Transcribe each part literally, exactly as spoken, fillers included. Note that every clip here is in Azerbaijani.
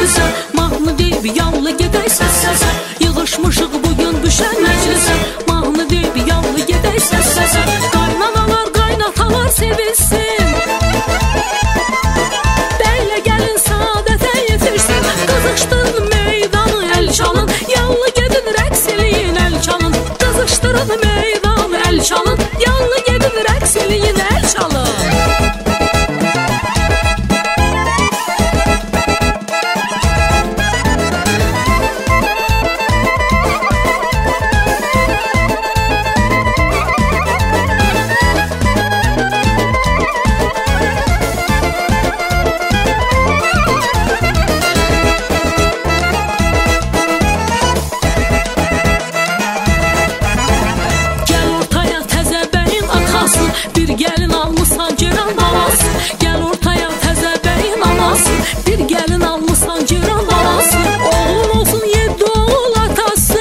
məclisə, mahnı deyib yallı gedək səs-səsə. Yığışmışıq bugün düşən məclisə, mahnı deyib yallı gedək səs-səsə. Qaynanalar, qaynatalar sevilsin, bəylə gəlin saadətə yetirsin. Qızışdırın meydanı, əl çalın, yallı gedin rəqs eləyin, əl çalın. Qızışdırın meydanı, əl çalın, yallı gedin rəqs eləyin, əl çalın. Bir gəlin almısan ceyran balası, gəl ortaya təzə bəyin anası. Bir gəlin almısan ceyran balası, oğlum olsun yeddi oğul atası.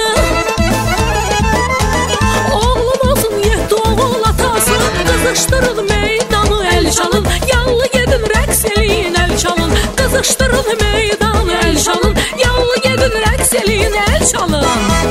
Oğlum olsun yeddi oğul atası. Qızışdırın meydanı, əl çalın, yallı gedin rəqs eləyin, əl çalın. Qızışdırın meydanı, əl çalın, yallı gedin rəqs eləyin, əl çalın.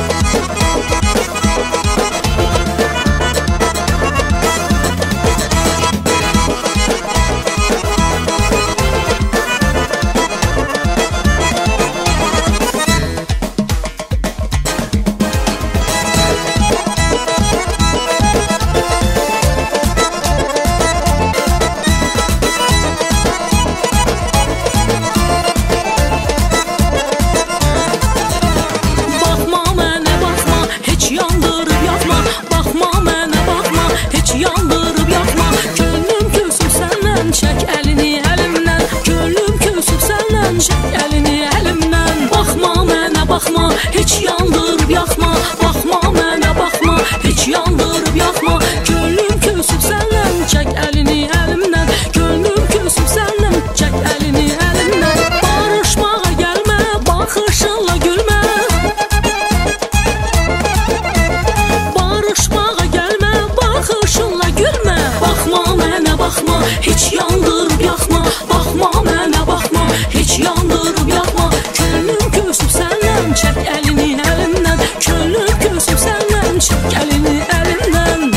Yandırıb yaxma, könlüm küsüb səndən, çək əlini əlimdən. Könlüm küsüb səndən, çək əlini əlimdən. Baxma mənə baxma, heç yandırıb yaxma. Baxma mənə baxma, heç yandırıb yaxma. Könlüm küsüb səndən, çək əlini əlimdən. Könlüm küsüb səndən, çək əlini əlimdən. Barışmağa gəlmə, baxışınla gülmə. Barışmağa gəlmə, baxışınla gülmə. Baxma mənə baxma, heç yandırıb yaxma. Baxma mənə baxma, heç yandırıb yaxma. Könlüm küsüb səndən, çək əlini əlimdən. Könlüm küsüb səndən, çək əlini əlimdən.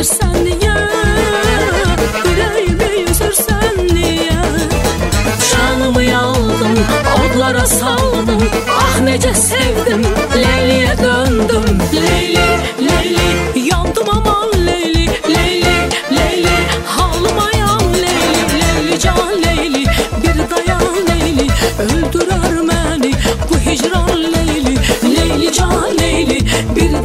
bilirsən niyə? Ürəyimi üzürsən niyə? Canımı yaldın, odlara saldım. Ah necə sevdim, Leyliyə döndüm. Leyli, Leyli, yandım aman Leyli, Leyli, Leyli, halıma yan Leyli, Leyli can Leyli, bir dayan Leyli, öldürər məni bu hicran Leyli, Leyli can Leyli, bir